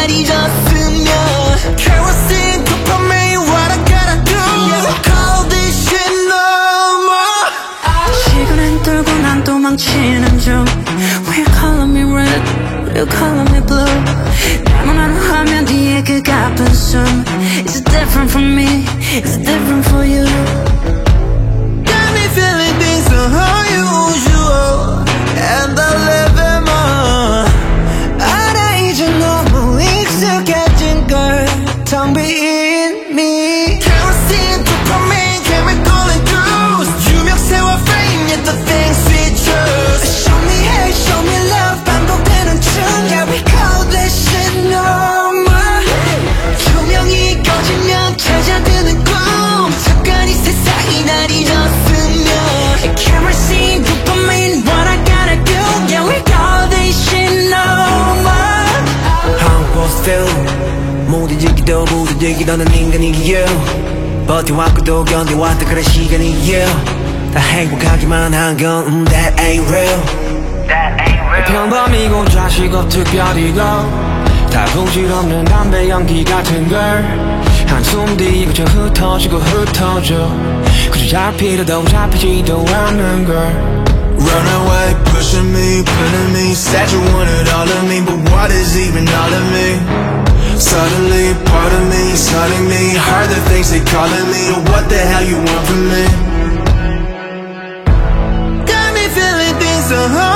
날 잊었으면 kerosene 도파민 what I gotta do yeah. Call this shit no more 시간은 돌고 난 도망치는 중 Will you color me red, will you color me blue 나는 화면 뒤에 그 가쁜 숨 Is it different from me, is it different for you Got me feeling things so unusual And I live in more 알아 이제 너무 익숙해진 걸 텅 빈 me Kerosene, dopamine, chemical and juice 유명세와 fame, yet the things we choose Show me hate, show me love 반복되는 춤 Yeah, we call this shit no more 조명이 꺼지면 찾아드는 꿈 잠깐 이 세상이 날 잊었으면 Kerosene, dopamine, what I gotta do Yeah, we call this shit no more I'm supposed to 무뎌지기도 무뎌지기도는 인간이에요 버텨왔고도 견뎌왔다 그런 시간이에요 다 행복하기만 한 건 that ain't real 평범이고 자식 없 특별이고 다 부질없는 담배 연기 같은 걸 한숨 뒤에 그저 흩어지고 흩어져 그저 잡히려도 잡히지도 않는 걸 Run away, pushing me, pulling me Said you wanted all of me, but what is even all of me? Suddenly, part of me is hurting me Heard the things they calling me, what the hell you want from me? Got me feeling things so hard